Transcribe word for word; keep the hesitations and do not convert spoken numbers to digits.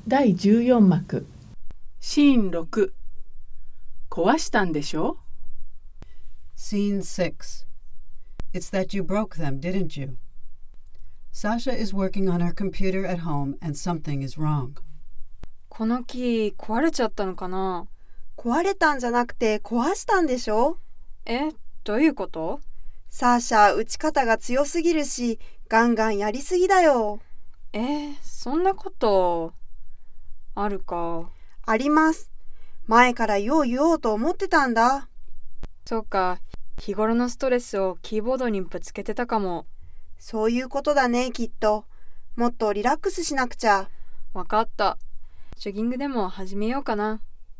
だいじゅうよん幕シーンろく壊したんでしょ Scene six. It's that you broke them, didn't you? Sasha is working on her computer at home and something is wrong. このキー壊れちゃったのかな？ 壊れたんじゃなくて壊したんでしょ？ え、どういうこと？ サーシャ、打ち方が強すぎるし、ガンガンやりすぎだよ。 え、そんなことあるか。 あります。前から言おう言おうと思ってたんだ。 そうか、日頃のストレスをキーボードにぶつけてたかも。 そういうことだね、きっと。もっとリラックスしなくちゃ。 わかった。ジョギングでも始めようかな。